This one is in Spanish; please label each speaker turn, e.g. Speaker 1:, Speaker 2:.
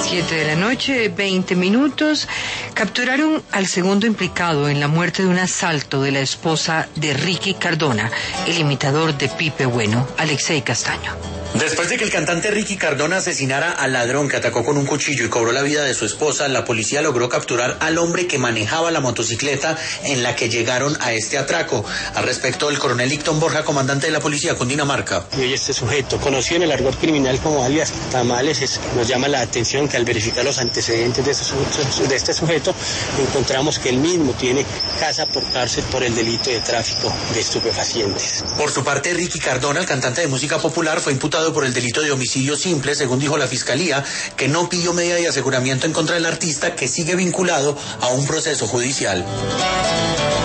Speaker 1: 7 de la noche, 20 minutos. Capturaron al segundo implicado en la muerte de un asalto de la esposa de Ricky Cardona, el imitador de Pipe Bueno, Alexei Castaño.
Speaker 2: Después de que el cantante Ricky Cardona asesinara al ladrón que atacó con un cuchillo y cobró la vida de su esposa, la policía logró capturar al hombre que manejaba la motocicleta en la que llegaron a este atraco. Al respecto, el coronel Icton Borja, comandante de la policía Cundinamarca.
Speaker 3: Y este sujeto, conocido en el argot criminal como alias Tamales, nos llama la atención que al verificar los antecedentes de este sujeto, encontramos que él mismo tiene casa por cárcel por el delito de tráfico de estupefacientes.
Speaker 2: Por su parte, Ricky Cardona, el cantante de música popular, fue imputado por el delito de homicidio simple, según dijo la fiscalía, que no pidió medida de aseguramiento en contra del artista, que sigue vinculado a un proceso judicial.